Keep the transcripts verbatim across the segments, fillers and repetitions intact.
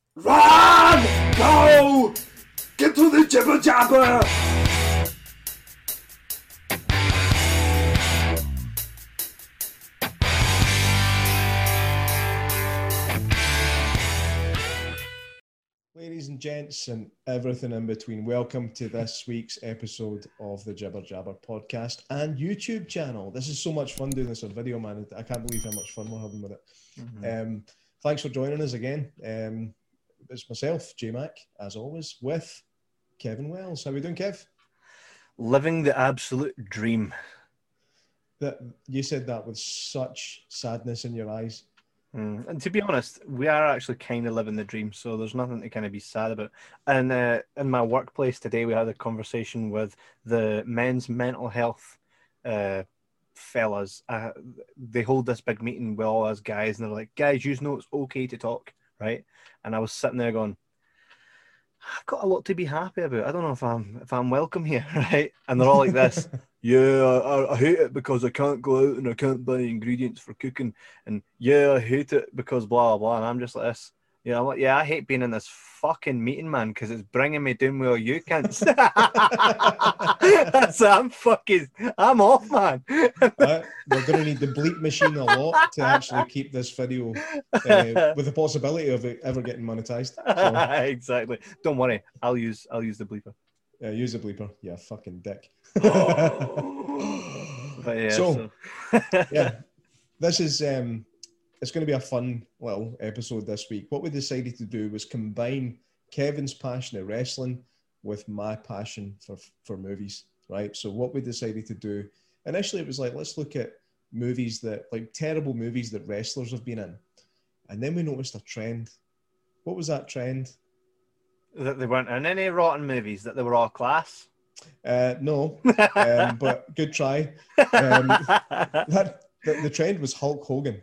Run! Go! Get to the jibber jabber! Ladies and gents and everything in between, welcome to this week's episode of the Jibber Jabber podcast and YouTube channel. This is so much fun doing this on video, man. I can't believe how much fun we're having with it. Mm-hmm. Um, thanks for joining us again. Um, it's myself, J Mac, as always, with Kevin Wells. How are we doing, Kev? Living the absolute dream. That you said that with such sadness in your eyes. Mm. And to be honest, we are actually kind of living the dream, so there's nothing to kind of be sad about. And uh, in my workplace today, we had a conversation with the men's mental health uh, fellas. Uh, they hold this big meeting with all us guys, and they're like, guys, you know it's okay to talk, right? And I was sitting there going, I've got a lot to be happy about. I don't know if I'm if I'm welcome here, right? And they're all like this. Yeah, I, I hate it because I can't go out and I can't buy ingredients for cooking. And yeah, I hate it because blah, blah. And I'm just like this. Yeah, I'm like, yeah, I hate being in this fucking meeting, man, because it's bringing me down with all you cunts. So I'm fucking, I'm off, man. uh, we're going to need the bleep machine a lot to actually keep this video uh, with the possibility of it ever getting monetized. So. Exactly. Don't worry. I'll use, I'll use the bleeper. Yeah, use the bleeper. Yeah, fucking dick. Oh. But yeah, so, so. yeah, this is um, it's going to be a fun little episode this week. What we decided to do was combine Kevin's passion of wrestling with my passion for for movies, right? So what we decided to do initially, it was like, let's look at movies that, like terrible movies that wrestlers have been in, and then we noticed a trend. What was that trend? That they weren't in any rotten movies, that they were all class? Uh, no, um, but good try. Um, that, the, the trend was Hulk Hogan.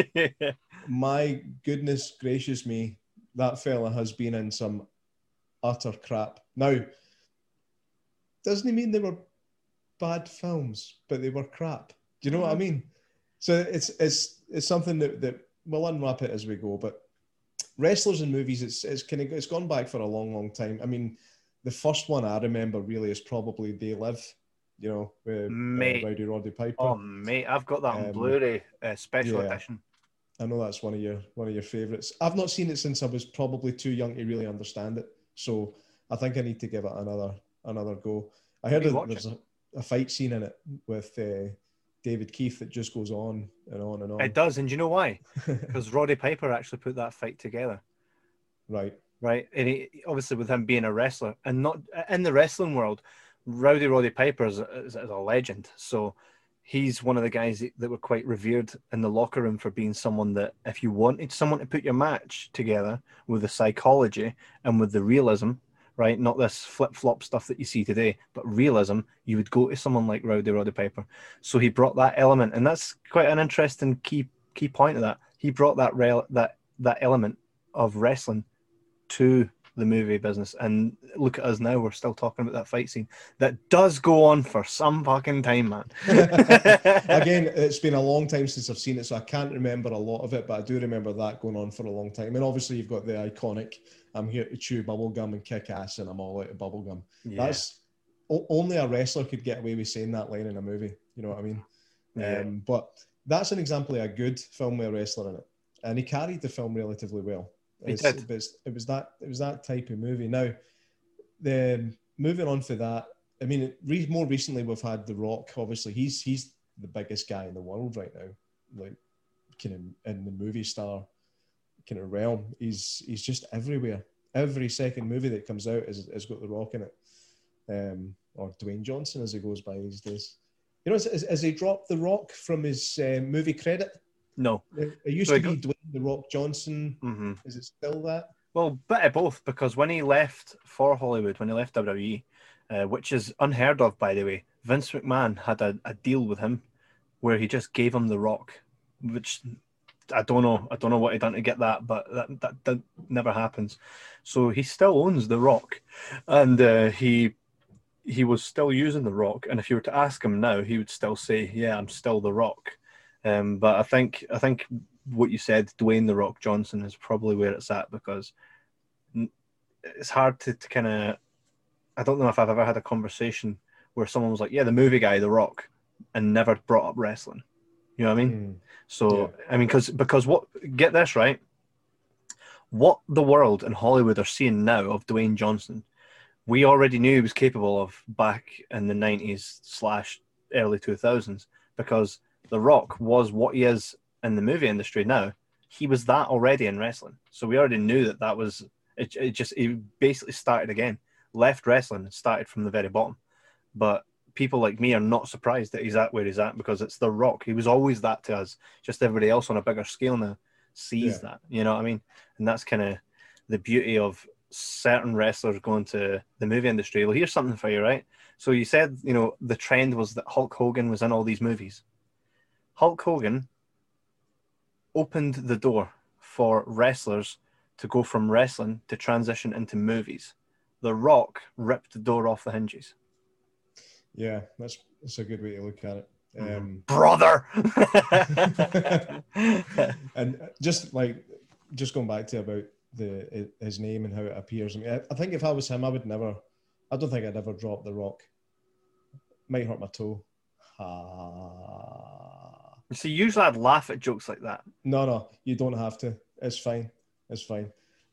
My goodness gracious me, that fella has been in some utter crap. Now, doesn't he mean they were bad films, but they were crap? Do you know what I mean? So it's it's it's something that, that we'll unwrap it as we go, but wrestlers in movies, it's it's kind of it's gone back for a long, long time. I mean, the first one I remember really is probably They Live, you know, with uh, Rowdy Roddy Piper. Oh mate, I've got that on um, Blu-ray uh, special yeah, edition. I know that's one of your one of your favourites. I've not seen it since I was probably too young to really understand it, so I think I need to give it another another go. I heard that there's a, a fight scene in it with uh, David Keith that just goes on and on and on. It does, and do you know why? Because Roddy Piper actually put that fight together. Right. Right, and he, obviously with him being a wrestler, and not in the wrestling world, Rowdy Roddy Piper is, is, is a legend. So he's one of the guys that were quite revered in the locker room for being someone that, if you wanted someone to put your match together with the psychology and with the realism, right, not this flip-flop stuff that you see today, but realism, you would go to someone like Rowdy Roddy Piper. So he brought that element, and that's quite an interesting key key point of that. He brought that rel- that that element of wrestling to the movie business, and look at us now, we're still talking about that fight scene that does go on for some fucking time, man. Again, it's been a long time since I've seen it, so I can't remember a lot of it, but I do remember that going on for a long time. And obviously you've got the iconic I'm here to chew bubblegum and kick ass and I'm all out of bubblegum. Yeah. That's o- only a wrestler could get away with saying that line in a movie, you know what I mean? Yeah. Um, but that's an example of a good film with a wrestler in it, and he carried the film relatively well. It's, it, was, it was that it was that type of movie. Now, the moving on for that, I mean, re, more recently we've had The Rock. Obviously, he's he's the biggest guy in the world right now, like kind of in the movie star kind of realm. He's he's just everywhere. Every second movie that comes out has, has got The Rock in it, um, or Dwayne Johnson as he goes by these days. You know, has, has he dropped The Rock from his uh, movie credit? No. It used so to be got... Dwayne The Rock Johnson. Mm-hmm. Is it still that? Well, bit of both, because when he left for Hollywood, when he left W W E, uh, which is unheard of, by the way, Vince McMahon had a, a deal with him where he just gave him The Rock, which I don't know. I don't know what he done to get that, but that, that, that never happens. So he still owns The Rock, and uh, he he was still using The Rock. And if you were to ask him now, he would still say, "Yeah, I'm still The Rock." Um, but I think I think what you said, Dwayne The Rock Johnson, is probably where it's at, because it's hard to, to kind of. I don't know if I've ever had a conversation where someone was like, "Yeah, the movie guy, The Rock," and never brought up wrestling. You know what I mean? Mm. So Yeah. I mean, because because what get this right, what the world and Hollywood are seeing now of Dwayne Johnson, we already knew he was capable of back in the nineties slash early two thousands, because The Rock was what he is in the movie industry now. He was that already in wrestling, so we already knew that that was it. It just it basically started again, left wrestling and started from the very bottom. But people like me are not surprised that he's at where he's at, because it's The Rock. He was always that to us. Just everybody else on a bigger scale now sees Yeah. that. You know what I mean? And that's kind of the beauty of certain wrestlers going to the movie industry. Well, here's something for you, right? So you said, you know, the trend was that Hulk Hogan was in all these movies. Hulk Hogan opened the door for wrestlers to go from wrestling to transition into movies. The Rock ripped the door off the hinges. Yeah, that's that's a good way to look at it. Um, Brother. and just like just going back to about the his name and how it appears. I mean, I, I think if I was him, I would never. I don't think I'd ever drop The Rock. Might hurt my toe. Ah. See, usually I'd laugh at jokes like that. No, no, you don't have to. It's fine. It's fine.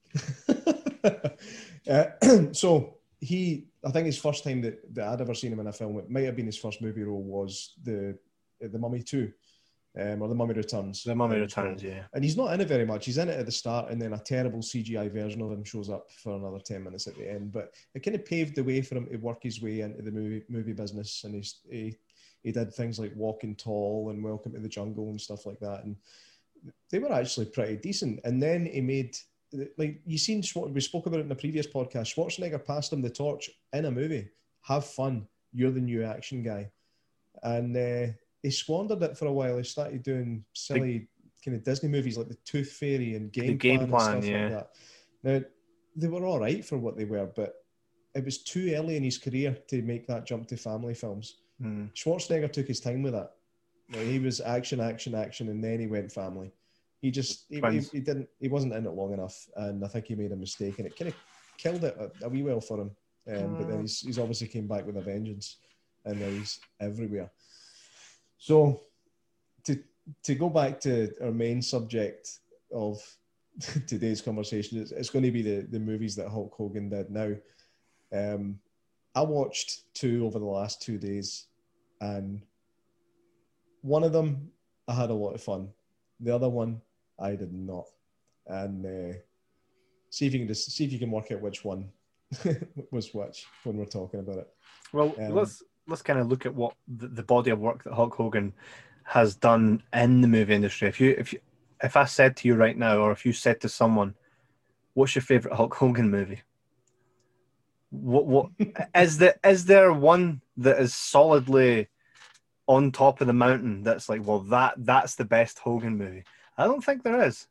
uh, so he, I think his first time that, that I'd ever seen him in a film, it might have been his first movie role, was the the Mummy two, um, or the Mummy Returns. The Mummy Returns, yeah. And he's not in it very much. He's in it at the start, and then a terrible C G I version of him shows up for another ten minutes at the end. But it kind of paved the way for him to work his way into the movie movie business, and he's, he he did things like Walking Tall and Welcome to the Jungle and stuff like that, and they were actually pretty decent. And then he made, like, you seen, we spoke about it in the previous podcast, Schwarzenegger passed him the torch in a movie. Have fun. You're the new action guy. And uh, he squandered it for a while. He started doing silly the, kind of Disney movies like The Tooth Fairy and Game, game Plan, plan and stuff yeah. like that. Now, they were all right for what they were, but it was too early in his career to make that jump to family films. Mm. Schwarzenegger took his time with that. You know, he was action, action, action, and then he went family. He just he, he, he didn't he wasn't in it long enough, and I think he made a mistake, and it kind of killed it a, a wee well for him. Um, mm. But then he's he's obviously came back with a vengeance, and now he's everywhere. So to to go back to our main subject of today's conversation, it's, it's going to be the the movies that Hulk Hogan did. Now, um, I watched two over the last two days, and one of them I had a lot of fun. The other one I did not. And uh, see if you can just see if you can work out which one was which when we're talking about it. Well, um, let's let's kind of look at what the, the body of work that Hulk Hogan has done in the movie industry. If you if you if I said to you right now, or if you said to someone, "What's your favorite Hulk Hogan movie?" What what is there is there one that is solidly on top of the mountain that's like, well, that that's the best Hogan movie? I don't think there is.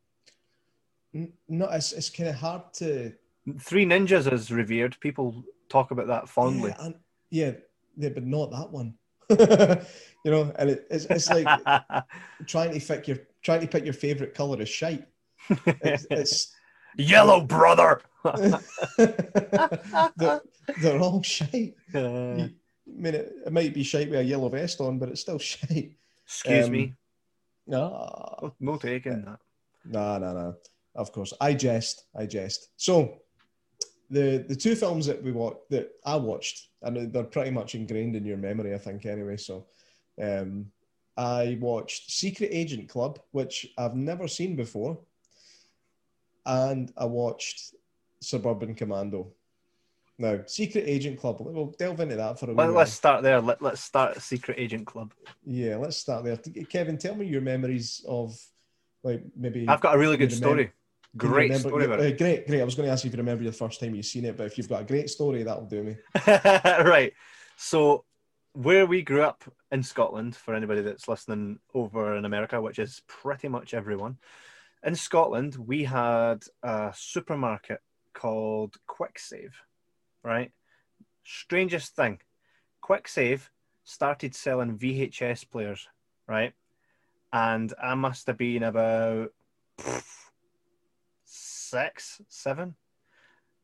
No, it's it's kind of hard to. Three Ninjas is revered. People talk about that fondly. Yeah, and, yeah, yeah, but not that one. You know, and it, it's it's like trying to pick your trying to pick your favorite color of shite. It's, it's yellow, brother. they're, they're all shite. Uh, you, I mean, it, it might be shite with a yellow vest on, but it's still shite. Excuse um, me. No, no taking that. No, no, no. Of course, I jest. I jest. So, the the two films that we watched, that I watched, and they're pretty much ingrained in your memory, I think. Anyway, so um, I watched Secret Agent Club, which I've never seen before, and I watched Suburban Commando. Now, Secret Agent Club, we'll delve into that for a Let, minute. Let's start there. Let, let's start Secret Agent Club. Yeah, let's start there. Kevin, tell me your memories of, like, maybe... I've got a really good remember, story. Great remember, story about uh, it. Great, great. I was going to ask you if you remember the first time you've seen it, but if you've got a great story, that'll do me. Right. So, where we grew up in Scotland, for anybody that's listening over in America, which is pretty much everyone, in Scotland, we had a supermarket called Quick Save. Right? Strangest thing. Quick Save started selling V H S players, right? And I must have been about pff, six, seven.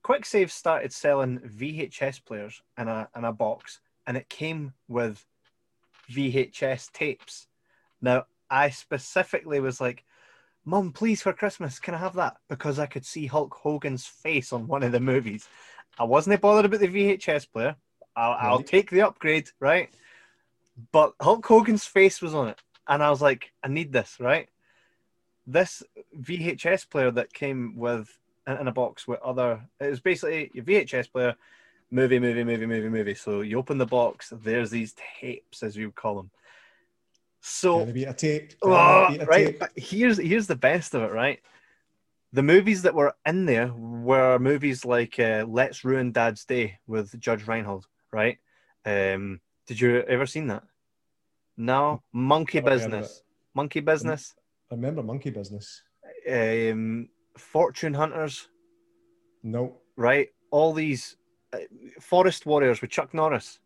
QuickSave started selling V H S players in a in a box, and it came with V H S tapes. Now, I specifically was like, Mum, please, for Christmas, can I have that? Because I could see Hulk Hogan's face on one of the movies. I wasn't bothered about the V H S player. I'll, right. I'll take the upgrade, right? But Hulk Hogan's face was on it. And I was like, I need this, right? This V H S player that came with in a box with other... It was basically your V H S player, movie, movie, movie, movie, movie. So you open the box, there's these tapes, as we would call them. So, Can it be a tape? Can oh, it be a right, tape? but here's here's the best of it, right? The movies that were in there were movies like uh, Let's Ruin Dad's Day with Judge Reinhold, right? Um, did you ever seen that? No, Monkey Never heard of Business, it. Monkey Business, I remember Monkey Business. um, Fortune Hunters, No. right? All these uh, Forest Warriors with Chuck Norris,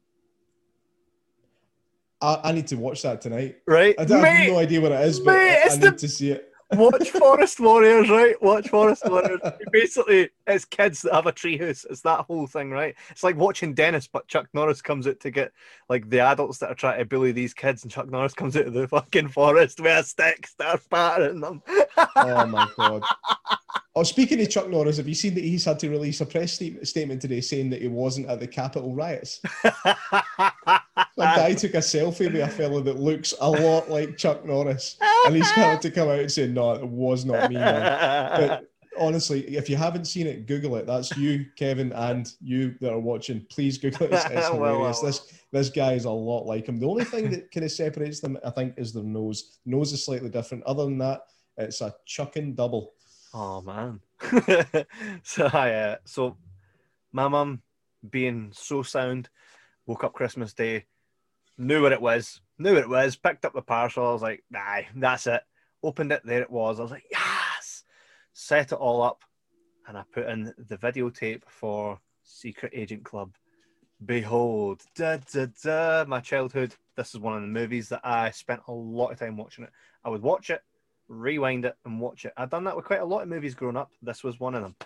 I, I need to watch that tonight. right? I, don't- I Mate, have no idea what it is, but mate, I, I it's need the- to see it. Watch Forest Warriors, right? Watch Forest Warriors. Basically, it's kids that have a treehouse. It's that whole thing, right? It's like watching Dennis, but Chuck Norris comes out to get like the adults that are trying to bully these kids, and Chuck Norris comes out of the fucking forest with a stick, starts battering them. Oh my god. Oh, speaking of Chuck Norris, have you seen that he's had to release a press sta- statement today saying that he wasn't at the Capitol riots? Some guy took a selfie with a fellow that looks a lot like Chuck Norris, and he's had to come out and say, "No, it was not me, man." But honestly, if you haven't seen it, Google it. That's you, Kevin, and you that are watching. Please Google it. It's, it's Well, well, hilarious. well. This this guy is a lot like him. The only thing that kind of separates them, I think, is their nose. Nose is slightly different. Other than that, it's a chucking double. Oh man. so I uh, so my mum, being so sound, woke up Christmas Day, knew what it was, knew what it was, picked up the parcel. I was like, nah, that's it. Opened it, there it was. I was like, yes! Set it all up, and I put in the videotape for Secret Agent Club. Behold, da da da, my childhood. This is one of the movies that I spent a lot of time watching it. I would watch it, rewind it, and watch it. I've done that with quite a lot of movies growing up. This was one of them.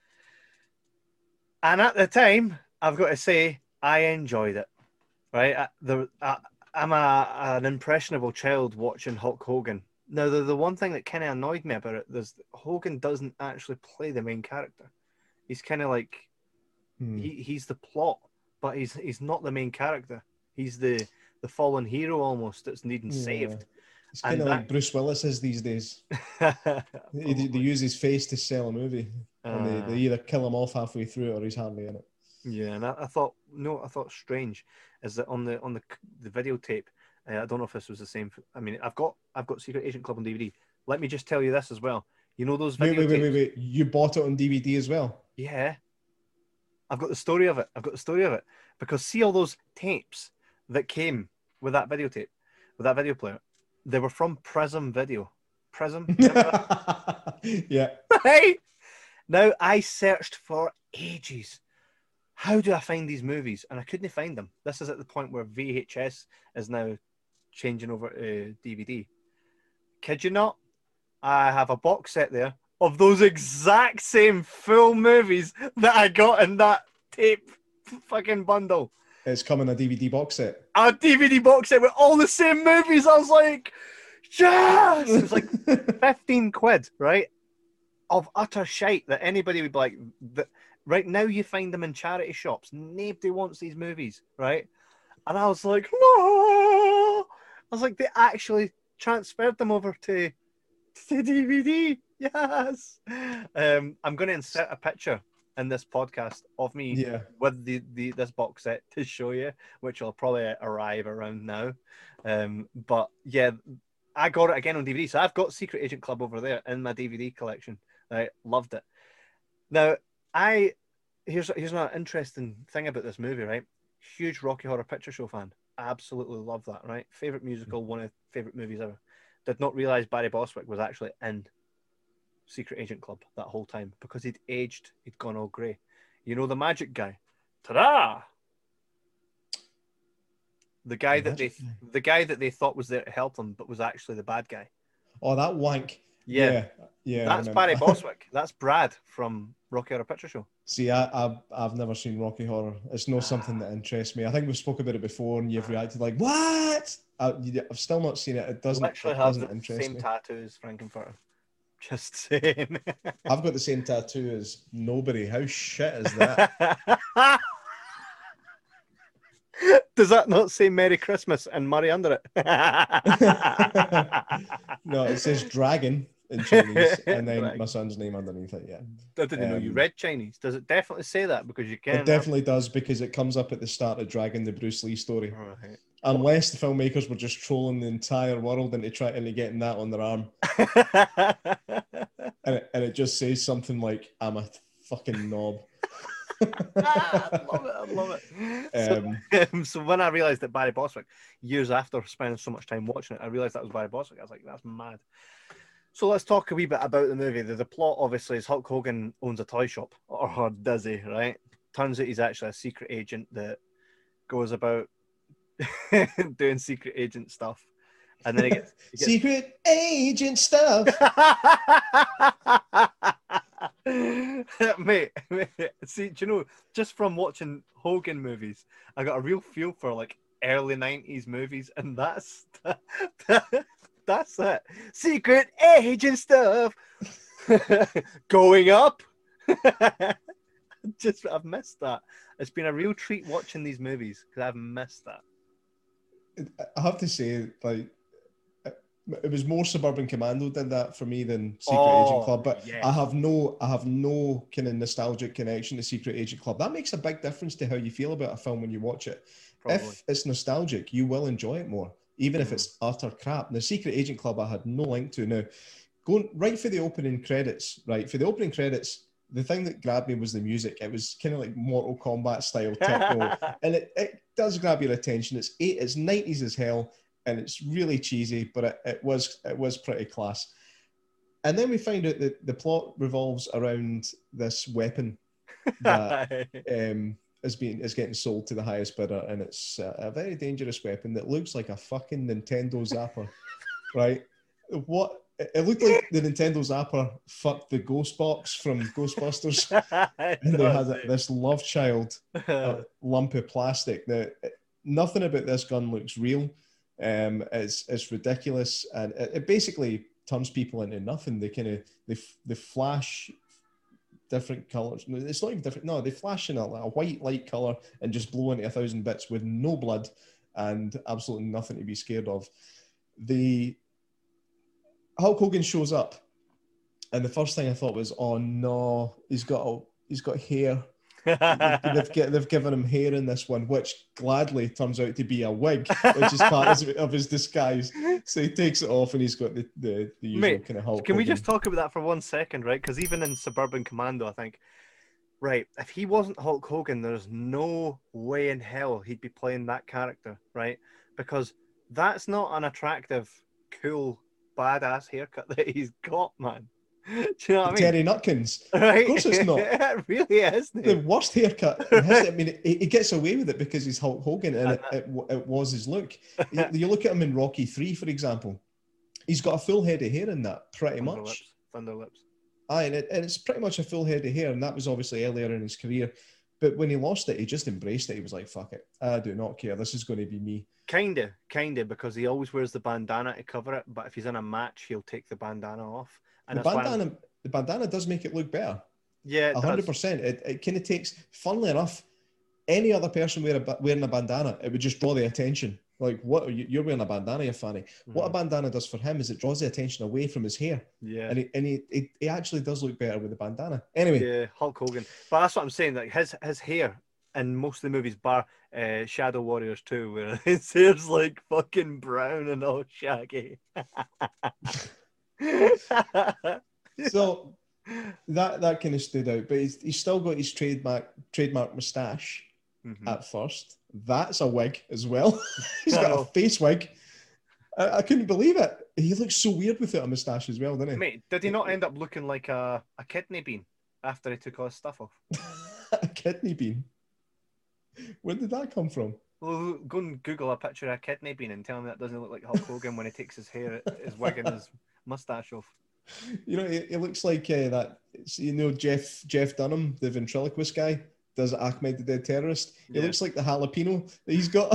And at the time, I've got to say, I enjoyed it. Right? I, the, I, I'm a, an impressionable child watching Hulk Hogan. Now, the, the one thing that kind of annoyed me about it is that Hogan doesn't actually play the main character. He's kind of like, Hmm. he, he's the plot, but he's he's not the main character. He's the, the fallen hero almost that's needing Yeah. saved. It's kind of And like that- Bruce Willis is these days. They, they use his face to sell a movie, and they, Uh, they either kill him off halfway through or he's hardly in it. Yeah, and I, I thought no, I thought strange is that on the on the the videotape. Uh, I don't know if this was the same. For, I mean, I've got I've got Secret Agent Club on D V D. Let me just tell you this as well. You know those Wait, videotapes? wait, wait, wait, wait! You bought it on D V D as well? Yeah, I've got the story of it. I've got the story of it because see all those tapes that came with that videotape, with that video player. They were from Prism Video. Prism. Remember that? Yeah. Right? Now, I searched for ages. How do I find these movies? And I couldn't find them. This is at the point where V H S is now changing over to D V D. Kid you not? I have a box set there of those exact same full movies that I got in that tape fucking bundle. It's coming a D V D box set. A D V D box set with all the same movies. I was like, yes! It was like fifteen quid, right? Of utter shite that anybody would be like, that right now you find them in charity shops. Nobody wants these movies, right? And I was like, no! I was like, they actually transferred them over to, to D V D. Yes! Um, I'm going to insert a picture in this podcast of me Yeah. with the, the this box set to show you, which will probably arrive around now. Um, but yeah, I got it again on D V D. So I've got Secret Agent Club over there in my D V D collection. I loved it. Now, I here's here's an interesting thing about this movie, right? Huge Rocky Horror Picture Show fan. Absolutely love that, right? Favorite musical, one of favorite movies ever. Did not realize Barry Bostwick was actually in Secret Agent Club that whole time because he'd aged, he'd gone all grey. You know the magic guy, ta-da! The guy The that they, magic guy. the guy that they thought was there to help them, but was actually the bad guy. Oh, that wank. Yeah, yeah, yeah, I that's remember. Barry Bostwick. That's Brad from Rocky Horror Picture Show. See, I, I've, I've never seen Rocky Horror. It's not something that interests me. I think we spoke about it before, and you've reacted like, "What?" I, you- I've still not seen it. It doesn't. Literally It have doesn't the interest same me. tattoos, Frankenfurter. Just saying. I've got the same tattoo as nobody. How shit is that? Does that not say Merry Christmas and Murray under it? No, it says dragon in Chinese, and then Dragon. my son's name underneath it. Yeah, I didn't know you Um, read Chinese. Does it definitely say that? Because you can. it definitely does because it comes up at the start of Dragon, the Bruce Lee story. Right. Unless the filmmakers were just trolling the entire world into trying into getting that on their arm, and it, and it just says something like, "I'm a fucking knob." I love it. I love it. Um, so, so when I realized that Barry Bostwick, years after spending so much time watching it, I realized that was Barry Bostwick. I was like, that's mad. So let's talk a wee bit about the movie. The, the plot, obviously, is Hulk Hogan owns a toy shop, or does he, right? Turns out he's actually a secret agent that goes about doing secret agent stuff. And then he gets... He gets... secret agent stuff. mate, mate, see, do you know, just from watching Hogan movies, I got a real feel for like early nineties movies, and that's that's it. Secret agent stuff going up. Just I've missed that. It's been a real treat watching these movies because I've missed that. I have to say, like, it was more Suburban Commando did that for me than Secret Oh, Agent Club. But yes. I have no, I have no kind of nostalgic connection to Secret Agent Club. That makes a big difference to how you feel about a film when you watch it. Probably. If it's nostalgic, you will enjoy it more, even Mm. if it's utter crap. The Secret Agent Club I had no link to. Now, going right for the opening credits, right for the opening credits. The thing that grabbed me was the music. It was kind of like Mortal Kombat style techno, and it, it does grab your attention. It's eight, it's nineties as hell, and it's really cheesy, but it, it was it was pretty class. And then we find out that the plot revolves around this weapon that um, is being is getting sold to the highest bidder, and it's a, a very dangerous weapon that looks like a fucking Nintendo Zapper, right? What? It looked like the Nintendo Zapper fucked the Ghost Box from Ghostbusters, and they had a, this love child a lump of plastic. Now, nothing about this gun looks real. Um, it's it's ridiculous, and it, it basically turns people into nothing. They kind of they they flash different colors. It's not even different. No, they flash in a, a white light color and just blow into a thousand bits with no blood and absolutely nothing to be scared of. The Hulk Hogan shows up, and the first thing I thought was, "Oh no, he's got a, he's got hair." they've, they've, they've given him hair in this one, which gladly turns out to be a wig, which is part of his disguise. So he takes it off, and he's got the the, the usual Mate, kind of Hulk can we Hogan. just talk about that for one second, right? Because even in Suburban Commando, I think, right, if he wasn't Hulk Hogan, there's no way in hell he'd be playing that character, right? Because that's not an attractive, cool, badass haircut that he's got, man. Do you know what I mean? Terry Nutkins. Right? Of course it's not. It really is. The worst haircut. in his- I mean, he, he gets away with it because he's Hulk Hogan, and it, it, it was his look. You, you look at him in Rocky three, for example. He's got a full head of hair in that, pretty Thunder much. lips. Thunder lips. Aye, and, it, and it's pretty much a full head of hair, and that was obviously earlier in his career. But when he lost it, he just embraced it. He was like, fuck it. I do not care. This is going to be me. Kinda, kinda, because he always wears the bandana to cover it, but if he's in a match, he'll take the bandana off. And The that's why I'm- bandana, the bandana does make it look better. yeah, it A hundred does. percent. It, it kind of takes, funnily enough, any other person wear a, ba- wearing a bandana, it would just draw the attention. Like, what are you, you're wearing a bandana, you fanny. What a Mhm. bandana does for him is it draws the attention away from his hair. Yeah. And, he, and he, he, he actually does look better with the bandana. Anyway, Yeah, Hulk Hogan. But that's what I'm saying. Like his his hair in most of the movies, bar uh, Shadow Warriors two, where his hair's like fucking brown and all shaggy. so that that kind of stood out. But he's, he's still got his trademark trademark moustache Mhm. at first. That's a wig as well. He's got Oh. a face wig. I, I couldn't believe it. He looks so weird without a moustache as well, didn't he? Mate, did he not end up looking like a, a kidney bean after he took all his stuff off? A kidney bean. Where did that come from? Well, go and Google a picture of a kidney bean and tell me that doesn't look like Hulk Hogan when he takes his hair, his wig, and his mustache off. You know, it, it looks like uh, that. You know, Jeff Jeff Dunham, the ventriloquist guy, does Ahmed the Dead Terrorist. It Yeah. looks like the jalapeno that he's got.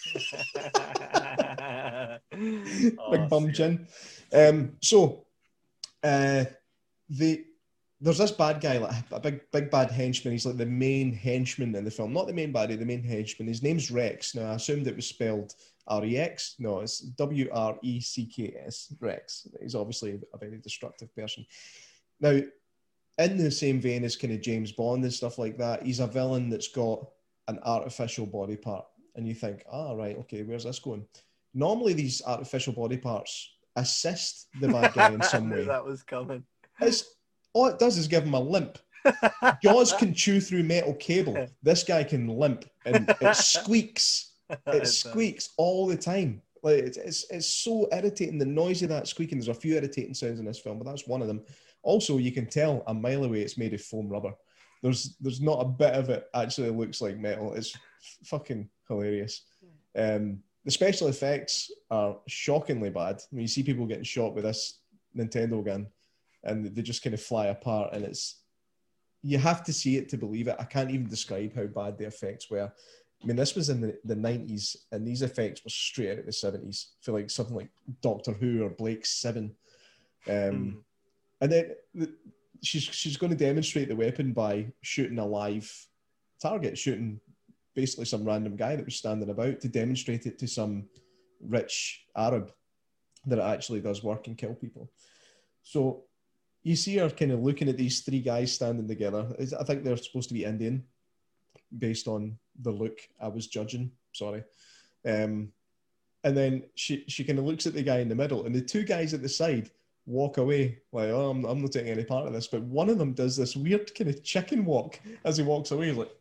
Oh, Big bum see chin. Um, so, uh, the there's this bad guy, like a big big bad henchman. He's like the main henchman in the film, not the main baddie, the main henchman. His name's Rex. Now, I assumed it was spelled R E X. No, it's W R E C K S. Rex. He's obviously a very destructive person. Now, in the same vein as kind of James Bond and stuff like that, he's a villain that's got an artificial body part, and you think, ah, oh, right, okay, where's this going? Normally, these artificial body parts assist the bad guy in some I knew way. that was coming. It's, all it does is give him a limp. Jaws can chew through metal cable. This guy can limp, and it squeaks. It squeaks all the time. Like it's, it's it's so irritating. The noise of that squeaking. There's a few irritating sounds in this film, but that's one of them. Also, you can tell a mile away it's made of foam rubber. There's there's not a bit of it actually looks like metal. It's fucking hilarious. Um, the special effects are shockingly bad. I mean, you see people getting shot with this Nintendo gun, and they just kind of fly apart, and it's you have to see it to believe it. I can't even describe how bad the effects were. I mean, this was in the, the nineties, and these effects were straight out of the seventies. I feel like something like Doctor Who or Blake's Seven. Um, mm. And then the, she's she's going to demonstrate the weapon by shooting a live target, shooting basically some random guy that was standing about to demonstrate it to some rich Arab that it actually does work and kill people. So you see her kind of looking at these three guys standing together. I think they're supposed to be Indian based on the look I was judging. Sorry. Um, and then she, she kind of looks at the guy in the middle, and the two guys at the side walk away like, oh, I'm, I'm not taking any part of this. But one of them does this weird kind of chicken walk as he walks away. He's like,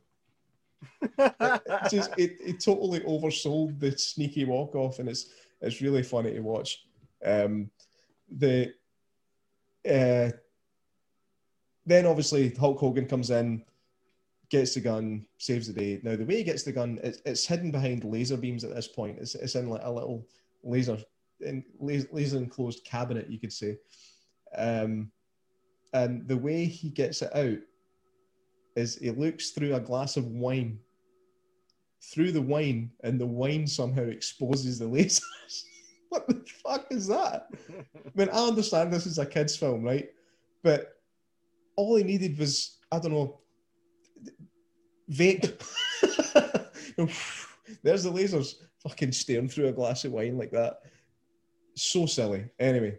it, just, it, it totally oversold the sneaky walk off, and it's it's really funny to watch. Um, the uh, then obviously Hulk Hogan comes in, gets the gun, saves the day. Now the way he gets the gun, it's, it's hidden behind laser beams at this point. It's it's in like a little laser in laser enclosed cabinet, you could say. Um, and the way he gets it out is he looks through a glass of wine, through the wine, and the wine somehow exposes the lasers. What the fuck is that? I mean, I understand this is a kid's film, right? But all he needed was, I don't know, vape. There's the lasers fucking staring through a glass of wine like that. So silly. Anyway,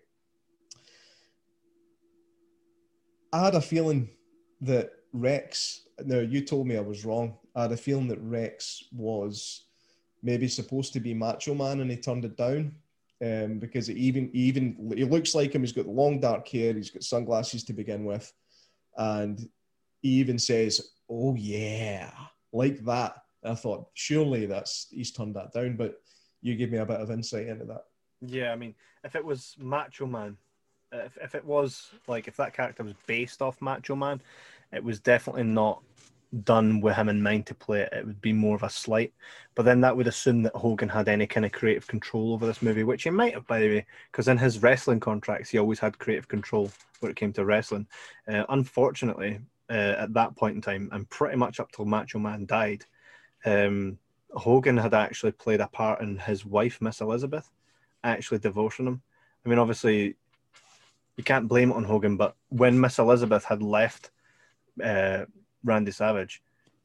I had a feeling that Rex, now you told me I was wrong. I had a feeling that Rex was maybe supposed to be Macho Man, and he turned it down um, because it even, even he looks like him. He's got long dark hair. He's got sunglasses to begin with. And he even says, oh yeah, like that. And I thought, surely that's he's turned that down, but you gave me a bit of insight into that. Yeah, I mean, if it was Macho Man, if, if it was, like, if that character was based off Macho Man, it was definitely not done with him in mind to play it. It would be more of a slight. But then that would assume that Hogan had any kind of creative control over this movie, which he might have, by the way, because in his wrestling contracts, he always had creative control when it came to wrestling. Uh, unfortunately, uh, at that point in time, and pretty much up till Macho Man died, um, Hogan had actually played a part in his wife, Miss Elizabeth, actually divorcing him. I mean, obviously, you can't blame it on Hogan, but when Miss Elizabeth had left uh, Randy Savage,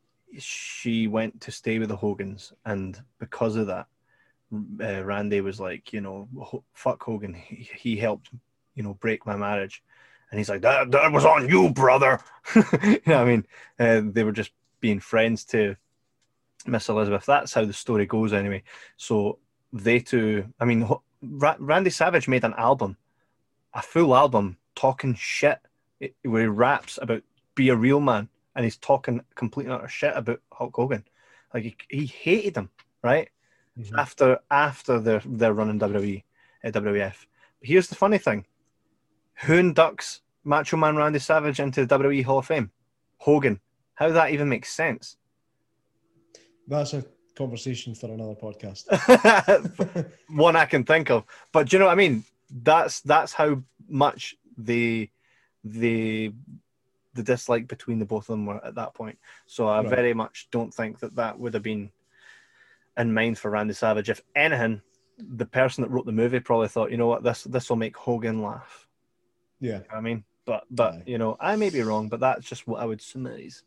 she went to stay with the Hogans, and because of that, uh, Randy was like, you know, fuck Hogan. He, he helped, you know, break my marriage, and he's like, that, that was on you, brother. You know what I mean? Uh, they were just being friends to Miss Elizabeth. That's how the story goes, anyway. So they two, I mean, Ra- Randy Savage made an album, a full album, talking shit, where he raps about be a real man, and he's talking complete and utter shit about Hulk Hogan. Like, he, he hated him, right? Mm-hmm. After after their, their run in W W E, uh, W W F. But here's the funny thing. Who inducts Macho Man Randy Savage into the W W E Hall of Fame? Hogan. How does that even make sense? That's a conversation for another podcast. One I can think of. But do you know what I mean? That's that's how much the the the dislike between the both of them were at that point. So I Right. very much don't think that that would have been in mind for Randy Savage. If anything, the person that wrote the movie probably thought, you know what, this this will make Hogan laugh. Yeah. You know what I mean, but but Aye. you know, I may be wrong, but that's just what I would surmise.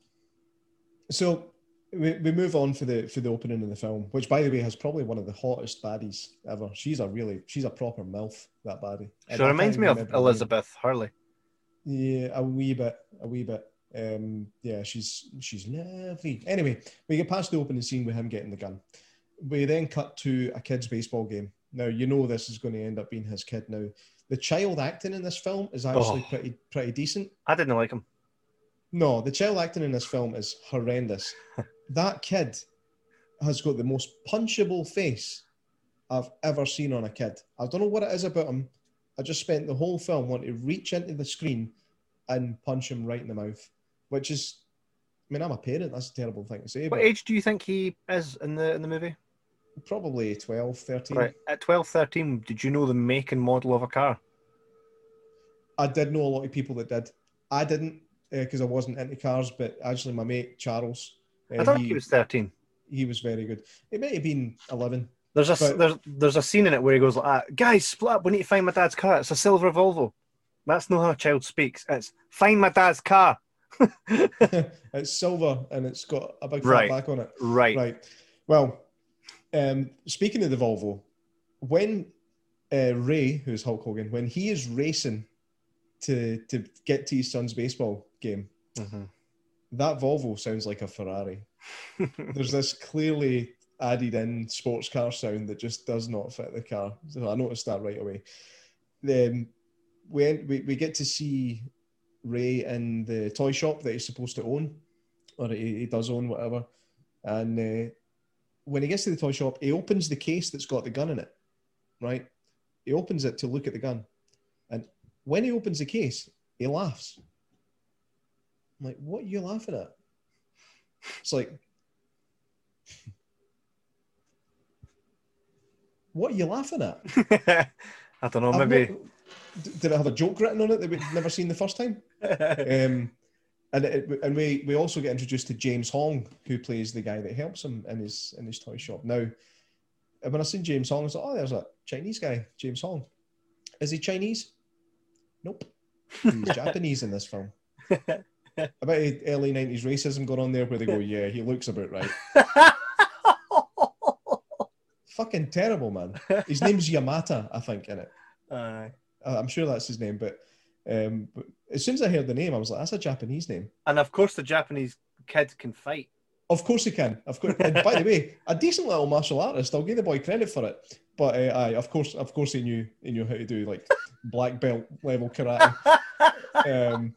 So we, we move on for the for the opening of the film, which by the way has probably one of the hottest baddies ever. She's a really she's a proper MILF, that baddie. I- She I reminds can't me of remember her name. Elizabeth Hurley. Yeah, a wee bit, a wee bit. Um, yeah, she's she's lovely. Anyway, we get past the opening scene with him getting the gun. We then cut to a kid's baseball game. Now you know this is going to end up being his kid. Now the child acting in this film is actually Oh. pretty pretty decent. I didn't like him. No, the child acting in this film is horrendous. That kid has got the most punchable face I've ever seen on a kid. I don't know what it is about him. I just spent the whole film wanting to reach into the screen and punch him right in the mouth, which is, I mean, I'm a parent. That's a terrible thing to say, What but age do you think he is in the in the movie? probably twelve, thirteen. Right. At twelve, thirteen, did you know the make and model of a car? I did know a lot of people that did. I didn't because I wasn't into cars, but actually my mate Charles, uh, I don't think he was thirteen. he was very good. It might have been eleven. There's a But- there's there's a scene in it where he goes like, ah, "Guys, split up. We need to find my dad's car. It's a silver Volvo." That's not how a child speaks. It's find my dad's car. It's silver and it's got a big fat Right. back on it. Right. Right. Well, um, speaking of the Volvo, when uh, Ray, who's Hulk Hogan, when he is racing to to get to his son's baseball game, Mhm. that Volvo sounds like a Ferrari. There's this clearly added in sports car sound that just does not fit the car. So I noticed that right away. Then when we, we get to see Ray in the toy shop that he's supposed to own, or he, he does own, whatever. And uh, when he gets to the toy shop, he opens the case that's got the gun in it, right? He opens it to look at the gun. And when he opens the case, he laughs. I'm like, what are you laughing at? It's like, what are you laughing at? I don't know. I've Maybe. not- d- did it have a joke written on it that we'd never seen the first time? Um, and it, and we we also get introduced to James Hong, who plays the guy that helps him in his in his toy shop. Now, when I seen James Hong, I was like, oh, there's a Chinese guy, James Hong. Is he Chinese? Nope. He's Japanese in this film. About early nineties racism going on there where they go, yeah, he looks about right. Fucking terrible, man. His name's Yamata, I think, in it. Aye. Uh, I'm sure that's his name, but, um, but as soon as I heard the name, I was like, that's a Japanese name. And of course, the Japanese kid can fight. Of course he can. Of course. And by the way, a decent little martial artist. I'll give the boy credit for it. But uh, aye, of course, of course, he knew he knew how to do like black belt level karate. Um,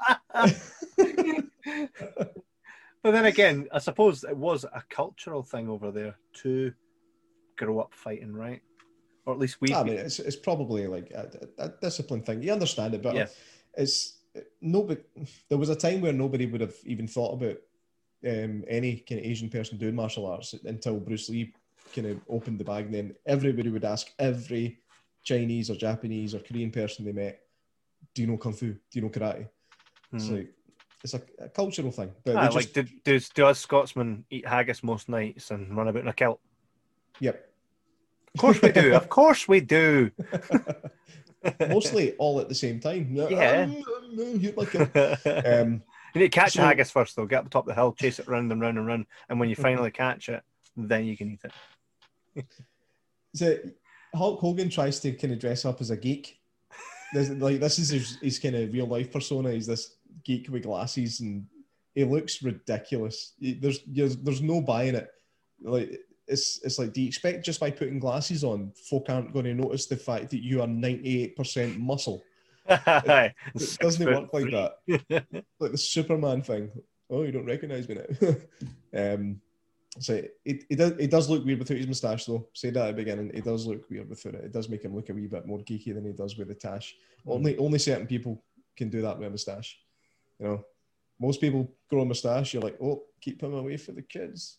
But then again, I suppose it was a cultural thing over there to grow up fighting, right? Or at least we. I mean, it's it's probably like a, a discipline thing. You understand it, but Yeah. it's nobody. There was a time where nobody would have even thought about um, any kind of Asian person doing martial arts until Bruce Lee kind of opened the bag. And then everybody would ask every Chinese or Japanese or Korean person they met, "Do you know kung fu? Do you know karate?" It's Hmm. like it's a, a cultural thing. But Ah, they like, just, do, do, do us Scotsmen eat haggis most nights and run about in a kilt? yep. Of course we do. Of course we do. Mostly all at the same time. Yeah. You're like a- you um, need to catch so- a haggis first, though. Get up the top of the hill, chase it round and round and round, and when you finally catch it, then you can eat it. so Hulk Hogan tries to kind of dress up as a geek. There's, like this is his, his kind of real life persona. He's this geek with glasses, and he looks ridiculous. He- There's there's, there's no buying it. Like it's it's like, do you expect just by putting glasses on, folk aren't going to notice the fact that you are ninety-eight percent muscle? It It doesn't work like that. Like the Superman thing. Oh, you don't recognise me now. um, so it, it does it does look weird without his moustache though. Say that at the beginning. It does look weird without it. It does make him look a wee bit more geeky than he does with the tash. Only only certain people can do that with a moustache. You know, most people grow a moustache. You're like, oh, keep him away from the kids.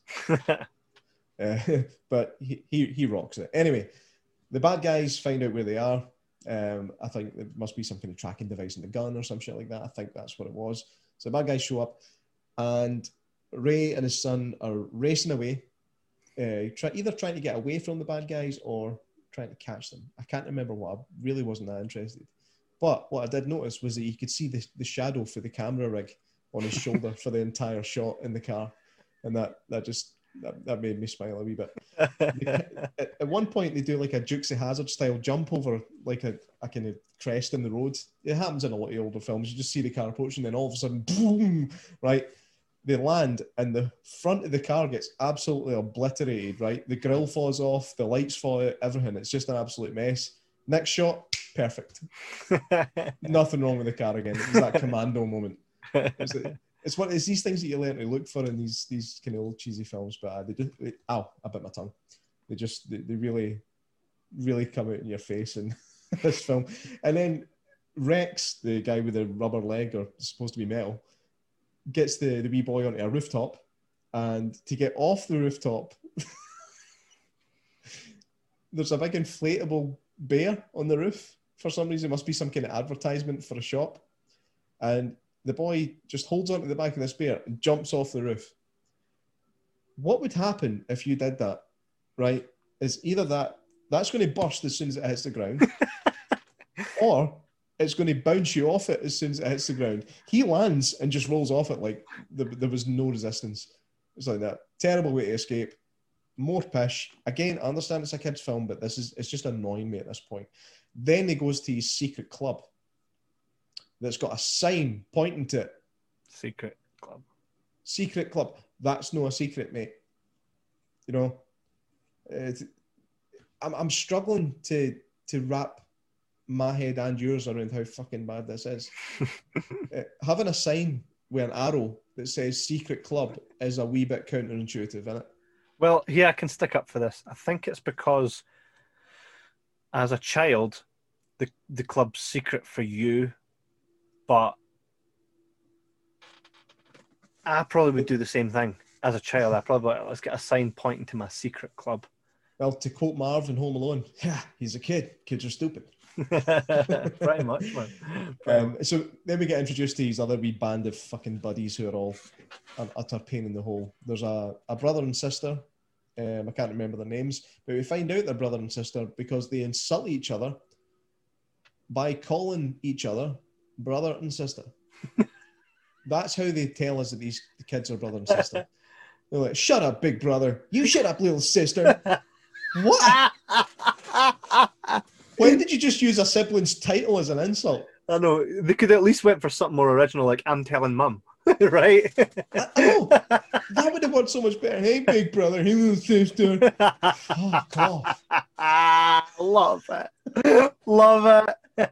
Uh, but he, he he rocks it. Anyway, the bad guys find out where they are. Um, I think there must be some kind of tracking device in the gun or some shit like that. I think that's what it was. So the bad guys show up, and Ray and his son are racing away, uh, try, either trying to get away from the bad guys or trying to catch them. I can't remember what. I really wasn't that interested. But what I did notice was that you could see the, the shadow for the camera rig on his shoulder for the entire shot in the car. And that that just, that, that made me smile a wee bit. at, at one point, they do like a Dukes of Hazzard style jump over like a, a kind of crest in the road. It happens in a lot of older films. You just see the car approaching, then all of a sudden, boom, right? They land and the front of the car gets absolutely obliterated, right? The grille falls off, the lights fall out, everything. It's just an absolute mess. Next shot, perfect. Nothing wrong with the car again. It was that commando moment. It's, it's what it's these things that you learn to look for in these these kind of old cheesy films. But uh, they do. They, ow! I bit my tongue. They just they, they really, really come out in your face in this film. And then Rex, the guy with the rubber leg or supposed to be metal, gets the the wee boy onto a rooftop, and to get off the rooftop, there's a big inflatable bear on the roof. For some reason, it must be some kind of advertisement for a shop. And the boy just holds onto the back of this bear and jumps off the roof. What would happen if you did that, right? Is either that, that's going to burst as soon as it hits the ground, or it's going to bounce you off it as soon as it hits the ground. He lands and just rolls off it like there, there was no resistance. It's like that. Terrible way to escape. More pish. Again, I understand it's a kid's film, but this is it's just annoying me at this point. Then he goes to his secret club that's got a sign pointing to it. Secret club. Secret club. That's no a secret, mate. You know, it's, I'm I'm struggling to to wrap my head and yours around how fucking bad this is. uh, having a sign with an arrow that says secret club is a wee bit counterintuitive, isn't it? Well, yeah, I can stick up for this. I think it's because as a child, the the club's secret for you, but I probably would do the same thing as a child. I probably let's get a sign pointing to my secret club. Well, to quote Marv in Home Alone, yeah, he's a kid. Kids are stupid. Pretty much, man. Pretty Um, so then we get introduced to these other wee band of fucking buddies who are all an utter pain in the hole. There's a, a brother and sister. Um, I can't remember their names, but we find out they're brother and sister because they insult each other by calling each other brother and sister. That's how they tell us that these kids are brother and sister. They're like, shut up, big brother. You shut up, little sister. What? When did you just use a sibling's title as an insult? I know. They could at least went for something more original, like I'm telling mum, right? I, oh, that would have worked so much better. Hey, big brother. Hey, little sister. Oh, God. Love it. Love it.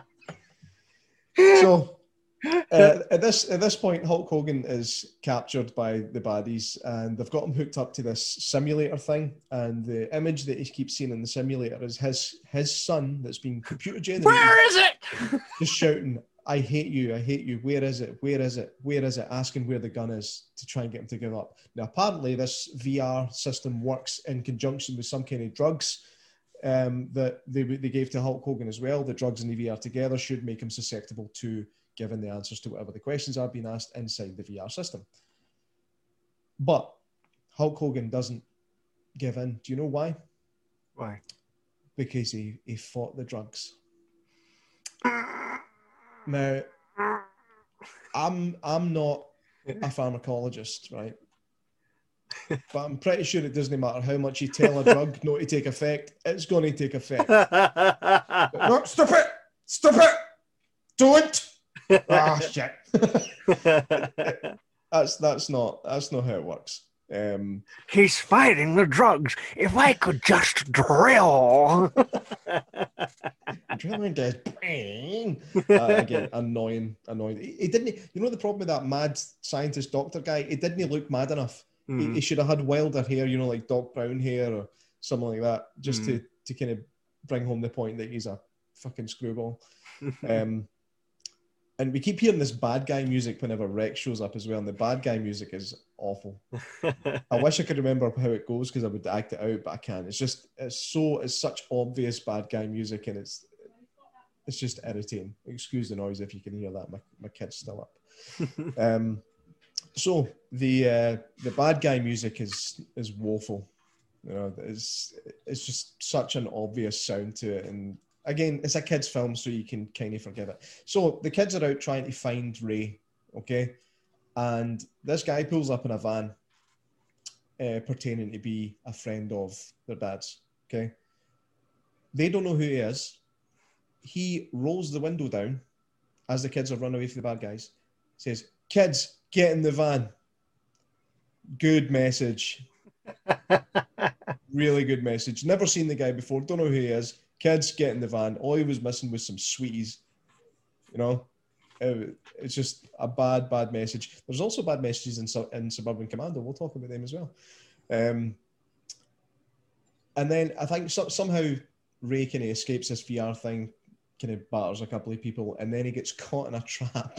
So, uh, at this at this point, Hulk Hogan is captured by the baddies, and they've got him hooked up to this simulator thing. And the image that he keeps seeing in the simulator is his his son that's been computer generated. Where is it? Just shouting, "I hate you! I hate you! Where is it? Where is it? Where is it?" Asking where the gun is to try and get him to give up. Now, apparently, this V R system works in conjunction with some kind of drugs um, that they they gave to Hulk Hogan as well. The drugs and the V R together should make him susceptible to giving the answers to whatever the questions are being asked inside the V R system. But Hulk Hogan doesn't give in. Do you know why? Why? Because he, he fought the drugs. Now, I'm I'm not a pharmacologist, right? But I'm pretty sure it doesn't matter how much you tell a drug not to take effect, it's going to take effect. No, stop it! Stop it! Don't! Ah, shit. that's that's not that's not how it works. Um, He's fighting the drugs. If I could just drill. drilling his brain. Uh, again, annoying, annoying. He, he didn't. You know the problem with that mad scientist doctor guy? He didn't look mad enough. Mm. He, he should have had wilder hair, you know, like Doc Brown hair or something like that, just mm. to to kind of bring home the point that he's a fucking screwball. um, And we keep hearing this bad guy music whenever Rex shows up as well, and the bad guy music is awful. I wish I could remember how it goes because I would act it out, but I can't. It's just, it's so, it's such obvious bad guy music, and it's, it's just irritating. Excuse the noise if you can hear that. My my kid's still up. um, so the uh, the bad guy music is is woeful. You know, it's it's just such an obvious sound to it, and again, it's a kid's film, so you can kind of forgive it. So the kids are out trying to find Ray, okay, and this guy pulls up in a van, uh, pertaining to be a friend of their dad's. Okay, they don't know who he is. He rolls the window down as the kids are running away from the bad guys. Says, "Kids, get in the van." Good message. Really good message. Never seen the guy before. Don't know who he is. Kids, get in the van. All he was missing was some sweeties. You know, it, it's just a bad, bad message. There's also bad messages in, in Suburban Commando. We'll talk about them as well. Um, and then I think so, somehow Ray kind of escapes this V R thing, kind of batters a couple of people, and then he gets caught in a trap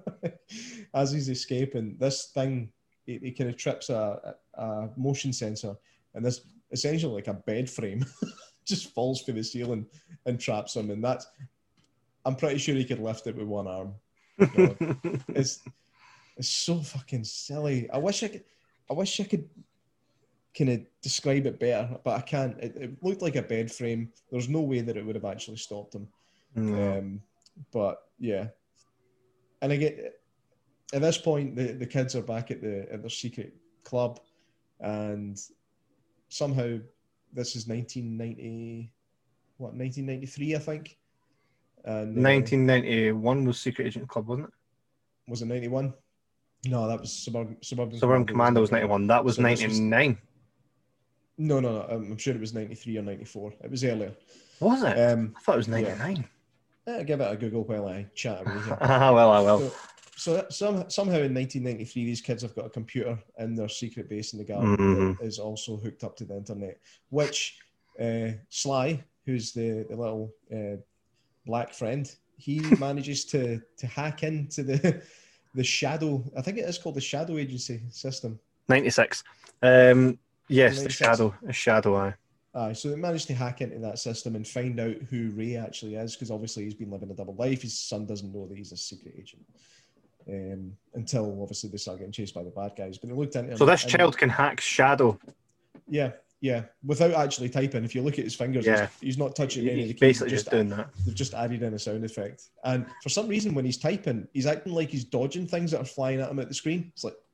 as he's escaping. This thing, he, he kind of trips a, a motion sensor, and this essentially like a bed frame just falls through the ceiling and traps him. And that's, I'm pretty sure he could lift it with one arm. You know? it's it's so fucking silly. I wish I could, I wish I could kind of describe it better, but I can't. It, it looked like a bed frame. There's no way that it would have actually stopped him. Mm. Um, but yeah, and again, at this point, the, the kids are back at the at their secret club, and somehow this is nineteen ninety, what nineteen ninety-three, I think. And uh, nineteen ninety-one was Secret Agent Club, wasn't it? Was it ninety-one? No, that was Suburban Suburban, Suburban Commando was ninety-one. That was so ninety-nine. Was, no, no, no. I'm sure it was ninety-three or ninety-four. It was earlier. Was it? Um, I thought it was ninety-nine. Yeah. Give it a Google while I chat away here. Ah, well, I will. So, so some, somehow in nineteen ninety-three, these kids have got a computer in their secret base in the garden mm-hmm. that is also hooked up to the internet, which uh, Sly, who's the, the little uh, black friend, he manages to to hack into the the Shadow, I think it is called the Shadow Agency system. ninety-six. Um, yes, ninety-six. the Shadow, the Shadow Eye. Aye, so they managed to hack into that system and find out who Ray actually is, because obviously he's been living a double life. His son doesn't know that he's a secret agent. Um, until obviously they start getting chased by the bad guys. But they looked into So him, this child can hack Shadow. Yeah, yeah. Without actually typing. If you look at his fingers, yeah. he's, he's not touching any he's of the keys. Basically just, just doing that. They've just added in a sound effect. And for some reason, when he's typing, he's acting like he's dodging things that are flying at him at the screen. It's like,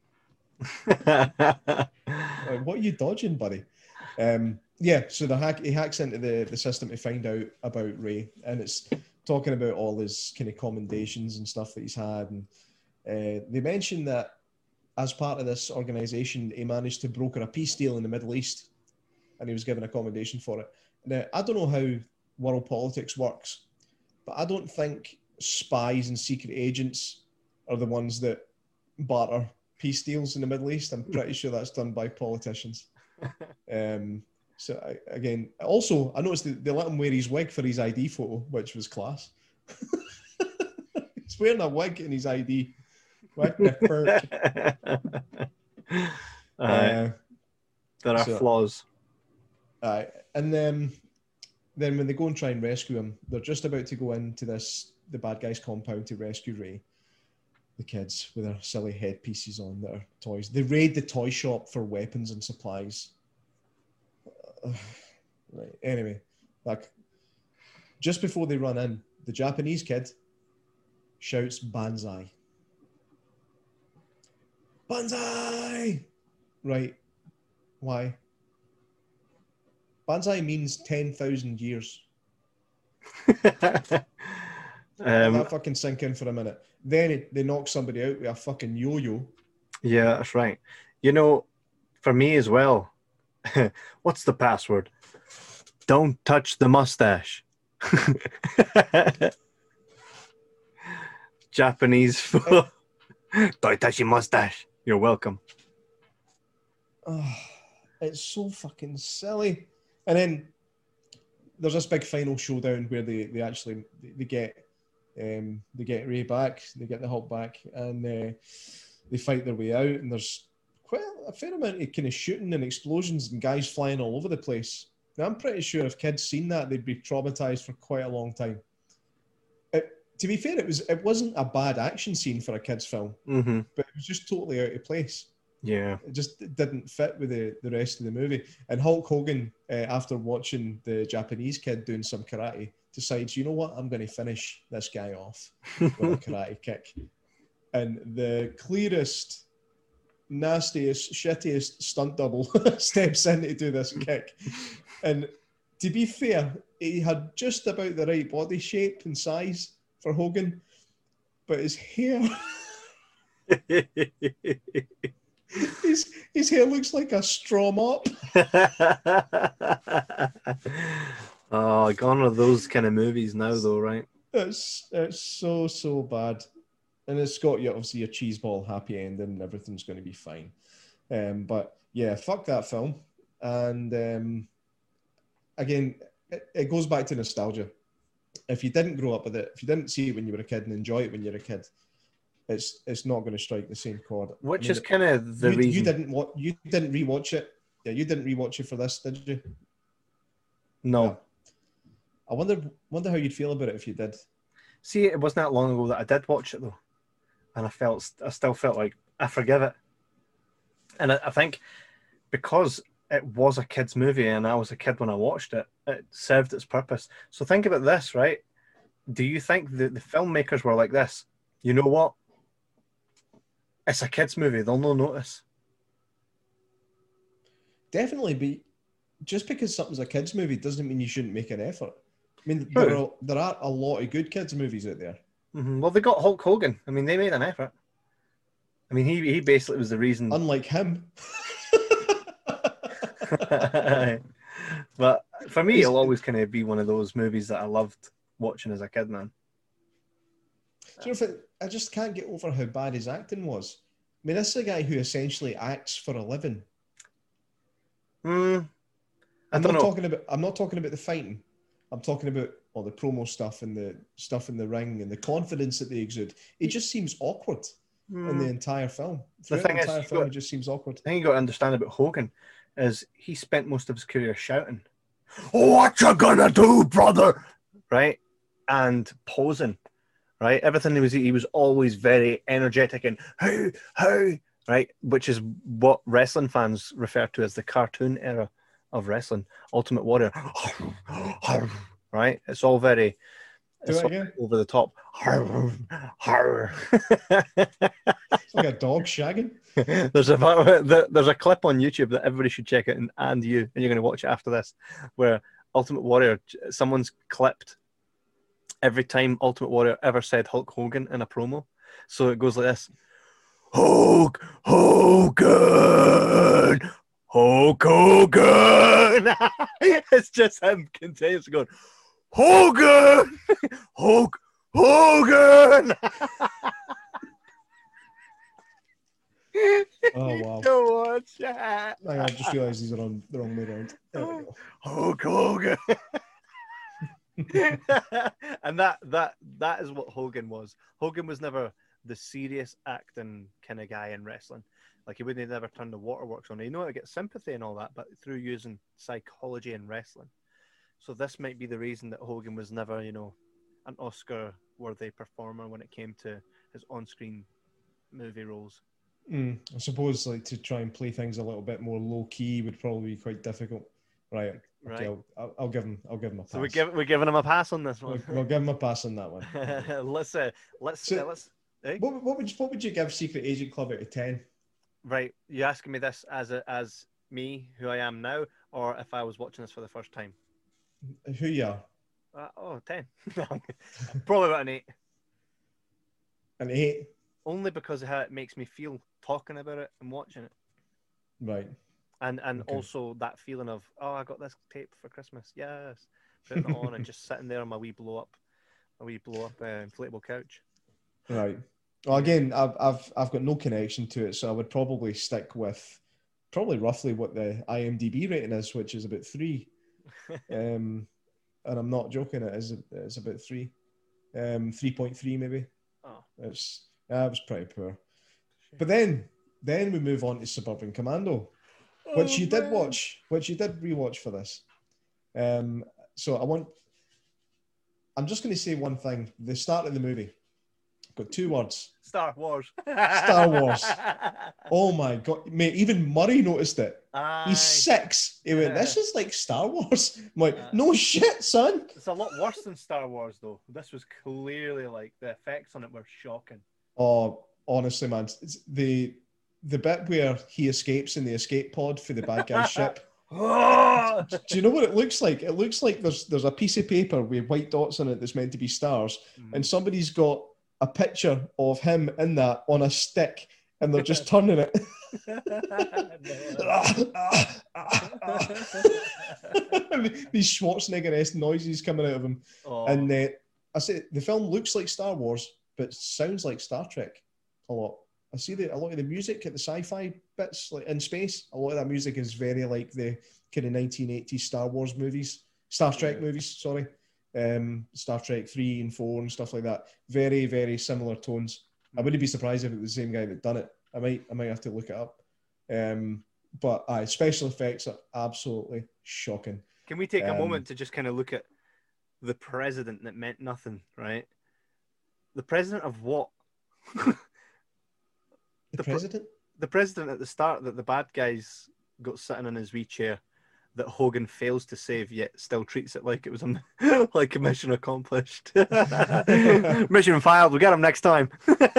like what are you dodging, buddy? Um, yeah, so the hack he hacks into the, the system to find out about Ray, and it's talking about all his kind of commendations and stuff that he's had. And uh, they mentioned that as part of this organization, he managed to broker a peace deal in the Middle East, and he was given a commendation for it. Now, I don't know how world politics works, but I don't think spies and secret agents are the ones that barter peace deals in the Middle East. I'm pretty sure that's done by politicians. Um, so I, again, also I noticed that they let him wear his wig for his I D photo, which was class. He's wearing a wig in his I D. What the fuck? uh, uh, there are so, flaws. Uh, and then, then when they go and try and rescue him, they're just about to go into this the bad guy's compound to rescue Ray. The kids with their silly headpieces on their toys. They raid the toy shop for weapons and supplies. Uh, right. Anyway, like just before they run in, the Japanese kid shouts "Banzai." Banzai! Right. Why? Banzai means ten thousand years. um, that fucking sink in for a minute. Then it, they knock somebody out with a fucking yo-yo. Yeah, that's right. You know, for me as well, what's the password? Don't touch the mustache. Japanese for don't touch your mustache. You're welcome. Oh, it's so fucking silly. And then there's this big final showdown where they, they actually they get um, they get Ray back, they get the Hulk back, and uh, they fight their way out. And there's quite a fair amount of kind of shooting and explosions and guys flying all over the place. Now I'm pretty sure if kids seen that, they'd be traumatized for quite a long time. to be fair, it was it wasn't a bad action scene for a kids' film, Mm-hmm. but it was just totally out of place. Yeah. It just didn't fit with the, the rest of the movie. And Hulk Hogan, uh, after watching the Japanese kid doing some karate, decides, you know what, I'm going to finish this guy off with a karate kick. And the clearest, nastiest, shittiest stunt double steps in to do this kick. And to be fair, he had just about the right body shape and size for Hogan, but his hair... His, his hair looks like a straw mop. Oh, gone are those kind of movies now, though, right? It's it's so so bad, and it's got you obviously a cheeseball happy ending, and everything's going to be fine. Um, but yeah, fuck that film. And um, again, it, it goes back to nostalgia. If you didn't grow up with it, if you didn't see it when you were a kid and enjoy it when you were a kid, it's it's not going to strike the same chord. Which I mean, is kind of the you, reason you didn't wa- you didn't rewatch it. Yeah, you didn't rewatch it for this, did you? No. Yeah. I wonder wonder how you'd feel about it if you did. See, it wasn't that long ago that I did watch it though, and I felt I still felt like I forgive it. And I, I think because it was a kids' movie and I was a kid when I watched it, it served its purpose. So think about this, right? Do you think the, the filmmakers were like this? You know what? It's a kids' movie. They'll no notice. Definitely, but just because something's a kids' movie doesn't mean you shouldn't make an effort. I mean, True. there are, there are a lot of good kids' movies out there. Mm-hmm. Well, they got Hulk Hogan. I mean, they made an effort. I mean, he he basically was the reason. Unlike him. But for me, it'll always kind of be one of those movies that I loved watching as a kid, man. Do you know if it, I just can't get over how bad his acting was. I mean, this is a guy who essentially acts for a living. Mm, I I'm don't not know. talking about. I'm not talking about the fighting. I'm talking about all the promo stuff and the stuff in the ring and the confidence that they exude. It just seems awkward Mm. in the entire film. The Throughout thing the is, entire you film, got- it just seems awkward. I think you got to understand about Hogan is he spent most of his career shouting, "What you gonna do, brother?" Right, and posing. Right, everything he was he was always very energetic and hey hey right, which is what wrestling fans refer to as the cartoon era of wrestling. Ultimate Warrior, right? It's all very Do it's it all again. over the top. It's like a dog shagging. there's a there's a clip on YouTube that everybody should check out, and, and you, and you're going to watch it after this, where Ultimate Warrior, someone's clipped every time Ultimate Warrior ever said Hulk Hogan in a promo. So it goes like this: Hulk Hogan, Hulk Hogan. It's just him continuously going, Hogan, Hulk Hogan. Oh wow! Don't watch that. I just realised these are on the wrong way around. There we go. Hulk Hogan. And that that that is what Hogan was. Hogan was never the serious acting kind of guy in wrestling. Like he wouldn't never turn the waterworks on. You know how to get sympathy and all that, but through using psychology in wrestling. So this might be the reason that Hogan was never, you know, an Oscar-worthy performer when it came to his on-screen movie roles. Mm, I suppose like to try and play things a little bit more low key would probably be quite difficult. Right. Okay, Right. I'll, I'll, I'll give him. I'll give him a pass. So we give we're giving him a pass on this one. We'll, we'll give him a pass on that one. let's uh, let's So- uh, let's eh? What, what would you, what would you give Secret Agent Club out of ten? Right. You asking me this as a, as me who I am now, or if I was watching this for the first time? Who you are? Uh, oh, ten. Probably about an eight. An eight. Only because of how it makes me feel talking about it and watching it. Right. And and Okay. also that feeling of, oh, I got this tape for Christmas. Yes. Putting it on and just sitting there on my wee blow up, my wee blow up uh, inflatable couch. Right. Well, again, I've I've I've got no connection to it, so I would probably stick with probably roughly what the IMDb rating is, which is about three. um, and I'm not joking. It is it's about three, um, three point three maybe. Oh. It's that was pretty poor. But then then we move on to Suburban Commando, which Oh, you did man. watch, which you did rewatch for this. Um, so I want. I'm just going to say one thing. The start of the movie. Got two words. Star Wars. Star Wars. Oh my God. Mate, even Murray noticed it. Aye. He's six. He went, this is like Star Wars. I'm like, no shit, son. It's a lot worse than Star Wars, though. This was clearly like the effects on it were shocking. Oh, honestly, man. It's the the bit where he escapes in the escape pod for the bad guy's ship. Oh! Do you know what it looks like? It looks like there's there's a piece of paper with white dots on it that's meant to be stars, Mm. and somebody's got a picture of him in that on a stick, and they're just turning it. These Schwarzenegger-esque noises coming out of him. Oh. And uh, I say the film looks like Star Wars, but sounds like Star Trek a lot. I see that a lot of the music at the sci-fi bits, like in space, a lot of that music is very like the kind of nineteen eighties Star Wars movies, Star Trek Yeah. movies, sorry. Um, Star Trek three and four and stuff like that. Very, very similar tones. I wouldn't be surprised if it was the same guy that done it. I might, I might have to look it up. Um, but aye, special effects are absolutely shocking. Can we take a Um, moment to just kind of look at the president that meant nothing, right? The president of what? The, The pre- president? The president at the start that the bad guys got sitting in his wee chair that Hogan fails to save, yet still treats it like it was a, like a mission accomplished. Mission failed. We'll get him next time.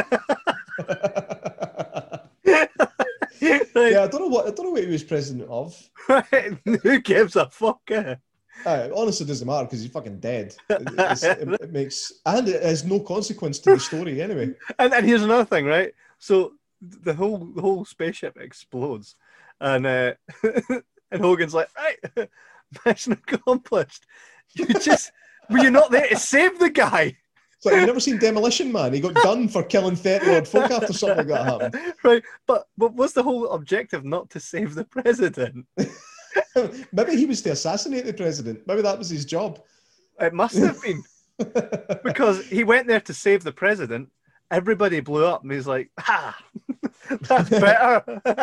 Yeah, I don't know what I don't know what he was president of. Who gives a fuck? eh? Uh, it honestly doesn't matter because he's fucking dead. It, it's- it, it makes and it has no consequence to the story anyway. And and here's another thing, right? So the whole the whole spaceship explodes, and uh, and Hogan's like, right, mission accomplished. You just were you not there to save the guy? It's like, you've never seen Demolition Man? He got done for killing thirty odd folk after something like that happened. Right, but but what's the whole objective? Not to save the president. Maybe he was to assassinate the president. Maybe that was his job. It must have been because he went there to save the president. Everybody blew up, and he's like, "Ha, that's better."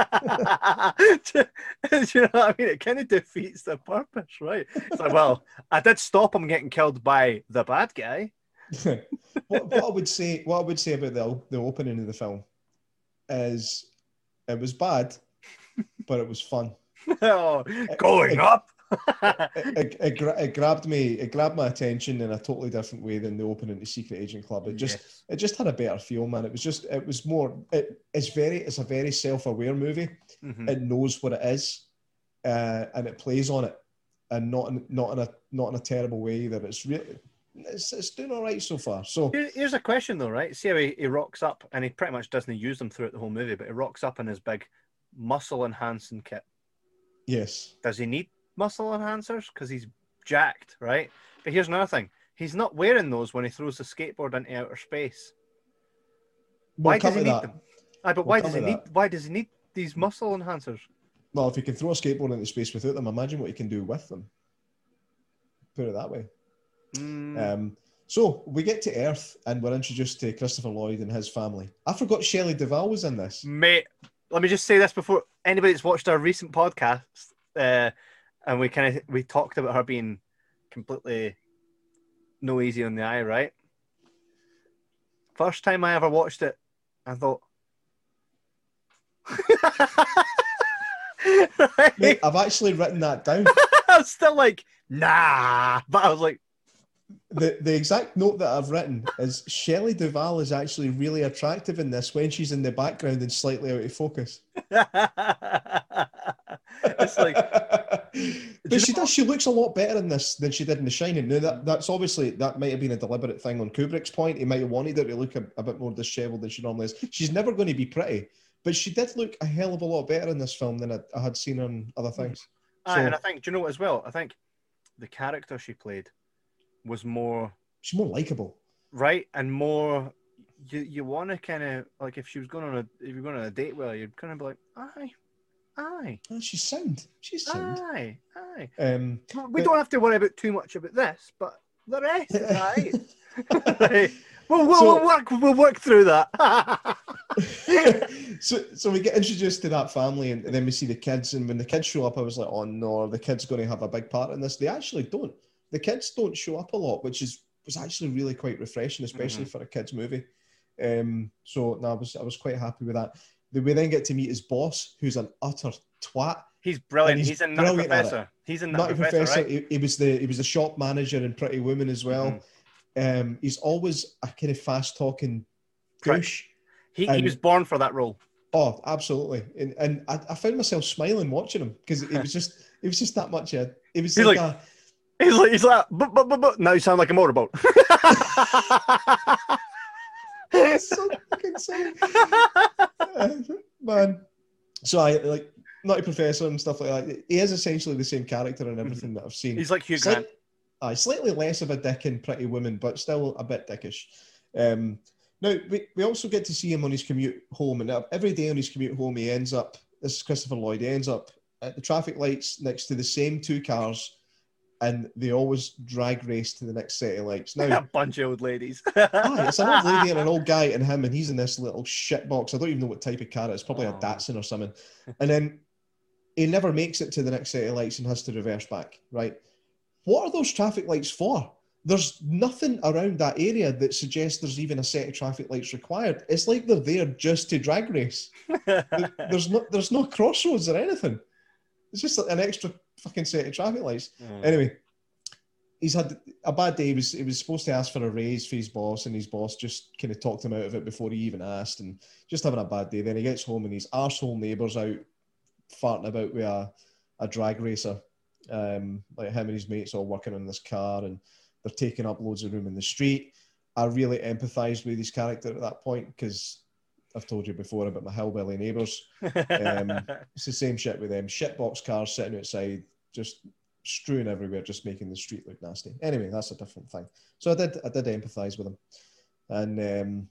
Do you know what I mean? It kind of defeats the purpose, right? It's like, well, I did stop him getting killed by the bad guy. what, what I would say, what I would say about the the opening of the film is, it was bad, but it was fun. Oh, going it- up. It, it, it, gra- it grabbed me, it grabbed my attention in a totally different way than the opening to Secret Agent Club. It just, Yes. it just had a better feel, man. It was just, it was more. It, it's very, it's a very self-aware movie. Mhm. It knows what it is, uh, and it plays on it, and not in, not in a not in a terrible way. That it's really, it's, it's doing all right so far. So Here- Here's a question though, right? See how he, he rocks up, and he pretty much doesn't use them throughout the whole movie, but he rocks up in his big muscle enhancing kit. yes, Does he need muscle enhancers? Because he's jacked, right? But here's another thing: he's not wearing those when he throws the skateboard into outer space. we'll Why does come he to need that. them? Aye, but We'll why come does he to need? that. Why does he need these muscle enhancers? Well, if you can throw a skateboard into space without them, imagine what you can do with them. Put it that way. Mm, Um, so we get to Earth and we're introduced to Christopher Lloyd and his family. I forgot Shelley Duvall was in this. Mate, let me just say this before anybody that's watched our recent podcast, uh, and we kind of we talked about her being completely no easy on the eye, right? First time I ever watched it, I thought. Right? Mate, I've actually written that down. I was still like, nah, but I was like, The the exact note that I've written is Shelley Duvall is actually really attractive in this when she's in the background and slightly out of focus. it's like, but she does. She looks a lot better in this than she did in The Shining. Now that that's obviously that might have been a deliberate thing on Kubrick's point. He might have wanted her to look a, a bit more dishevelled than she normally is. She's never going to be pretty, but she did look a hell of a lot better in this film than I, I had seen her in other things. aye, So- and I think, do you know what as well? I think the character she played was more She's more likable. right and more. You you want to kind of like if she was going on a if you're going on a date with her, you'd kind of be like, aye, aye, Oh, she's sound. She's sound. aye, aye. Um, We But- don't have to worry about too much about this, but the rest is right. Right. We'll, we'll, So- we'll work. We'll work through that. so so we get introduced to that family and then we see the kids, and when the kids show up I was like, oh no, are the kids going to have a big part in this? They actually don't. The kids don't show up a lot, which is was actually really quite refreshing, especially Mhm. for a kids movie. Um, so no, I was I was quite happy with that. We then get to meet his boss, who's an utter twat. He's brilliant. And He's, a Nutty brilliant at it. Professor. He's a Nutty, Nutty Professor, Professor. right? He, he was the he was the shop manager in Pretty Woman as well. Mhm. Um, he's always a kind of fast talking Prick. douche. He, And- he was born for that role. Oh, absolutely. And and I, I found myself smiling watching him because it was just it was just that much. Uh, it was He's like, like- a, He's like, he's like, but, but, but, but. Now you sound like a motorboat. it's so fucking silly. Uh, man. So I like Nutty Professor and stuff like that. He is essentially the same character in everything that I've seen. He's like Hugh Slight- Grant. Aye, slightly less of a dick in Pretty Woman, but still a bit dickish. Um, now, we, we also get to see him on his commute home, and every day on his commute home, he ends up, this is Christopher Lloyd, he ends up at the traffic lights next to the same two cars, and they always drag race to the next set of lights. Now, A bunch of old ladies. aye, it's an old lady and an old guy and him, and he's in this little shit box. I don't even know what type of car it is, probably Oh. a Datsun or something. And then he never makes it to the next set of lights and has to reverse back, right? What are those traffic lights for? There's nothing around that area that suggests there's even a set of traffic lights required. It's like they're there just to drag race. There- There's no, there's no crossroads or anything. It's just an extra fucking set of traffic lights. Mm. Anyway, he's had a bad day. He was, he was supposed to ask for a raise for his boss, and his boss just kind of talked him out of it before he even asked, and just having a bad day. Then he gets home and his arsehole neighbour's out farting about with a, a drag racer. Um, like him and his mates all working on this car, and they're taking up loads of room in the street. I really empathised with his character at that point because I've told you before about my hillbilly neighbours. Um, it's the same shit with them. Shitbox cars sitting outside, just strewn everywhere, just making the street look nasty. Anyway, that's a different thing. So I did, I did empathise with him, and um,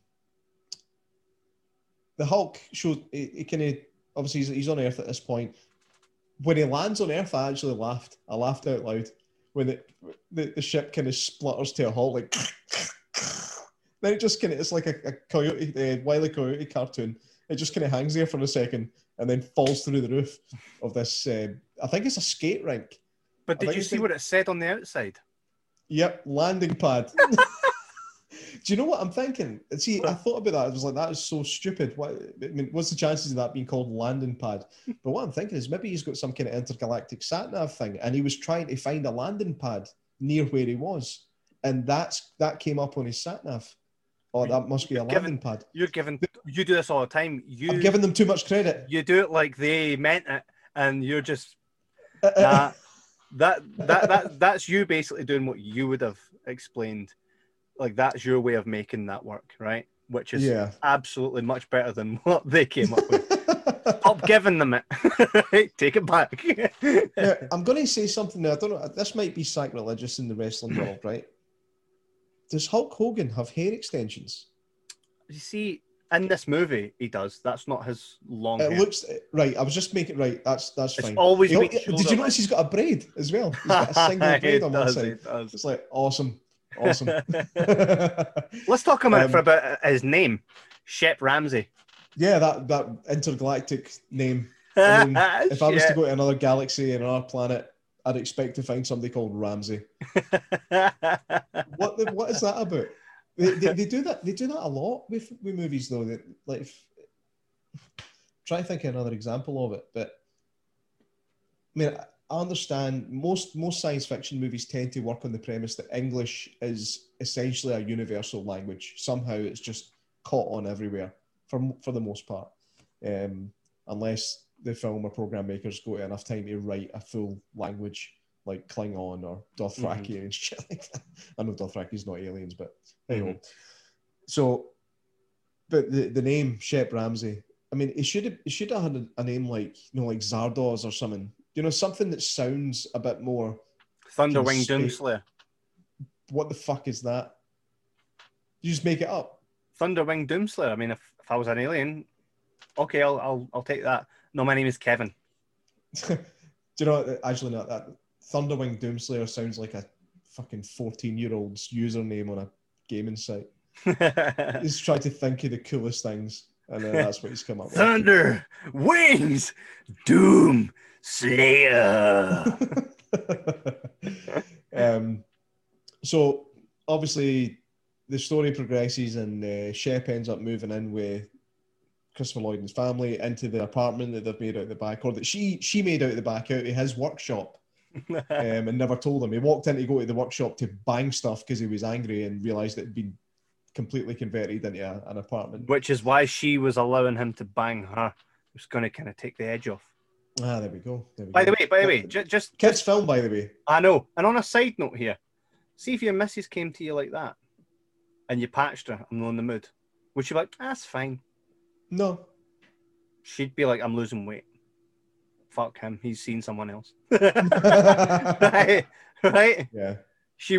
the Hulk showed. He, he kind of obviously he's, he's on Earth at this point. When he lands on Earth, I actually laughed. I laughed out loud when it, the the ship kind of splutters to a halt, like. Then it just kind of, it's like a, a coyote, a Wile E. Coyote cartoon. It just kind of hangs there for a second and then falls through the roof of this, uh, I think it's a skate rink. But I did think you it's see been- what it said on the outside? Yep, landing pad. Do you know what I'm thinking? See, I thought about that. I was like, that is so stupid. What, I mean, what's the chances of that being called landing pad? But what I'm thinking is maybe he's got some kind of intergalactic sat-nav thing, and he was trying to find a landing pad near where he was. And that's that came up on his sat-nav. Oh, that must be a You're given- landing pad. You're given. You do this all the time. You I'm giving them too much credit. you do it like they meant it, and you're just Uh, uh, nah, that that that that's you basically doing what you would have explained. Like that's your way of making that work, right? Which is yeah. absolutely much better than what they came up with. Stop giving them it. Take it back. Now, I'm going to say something now. I don't know. This might be sacrilegious in the wrestling world, right? Does Hulk Hogan have hair extensions? You see, in this movie, he does. That's not his long It hair. looks right. I was just making right. That's that's It's fine. always You know, been did shoulder you notice he's got a braid as well? He's got a single He braid on one does, side. he does. It's like awesome, awesome. Let's talk a minute Um, for about his name, Shep Ramsey. Yeah, that that intergalactic name. I mean, if I was to Shep. go to another galaxy and another planet, I'd expect to find somebody called Ramsey. What the, what is that about? They, they, they do that. They do that a lot with, with movies, though. That like, if, try to think of another example of it. But I mean, I understand most most science fiction movies tend to work on the premise that English is essentially a universal language. Somehow, it's just caught on everywhere for for the most part, um, unless the film or program makers go to enough time to write a full language like Klingon or Dothraki Mhm. and shit like that. I know Dothraki's not aliens, but Mhm. anyway. So, but the, the name Shep Ramsey, I mean, it should have it should have had a, a name like you know like Zardoz or something. You know, something that sounds a bit more. Thunderwing Can Doomslayer. What the fuck is that? You just make it up. Thunderwing Doomslayer. I mean, if, if I was an alien, okay, I'll I'll I'll take that. No, my name is Kevin. Do you know what, actually not that Thunderwing Doomslayer sounds like a fucking fourteen year old's username on a gaming site. He's trying to think of the coolest things, and then that's what he's come up with. Thunder Wings Doom Slayer. um, so obviously, the story progresses, and uh, Shep ends up moving in with Christopher Lloyd and his family into the apartment that they've made out the back, or that she she made out the back out of his workshop, um, and never told him. He walked in to go to the workshop to bang stuff because he was angry and realised it had been completely converted into a, an apartment. Which is why she was allowing him to bang her. It was going to kind of take the edge off. Ah, there we go. There we By go. the way, by the way, ju- just kids film, by the way. I know. And on a side note here, see if your missus came to you like that, and you patched her, I'm not in the mood. Would she be like, that's fine? No. She'd be like, I'm losing weight. Fuck him. He's seen someone else. Right? Right? Yeah.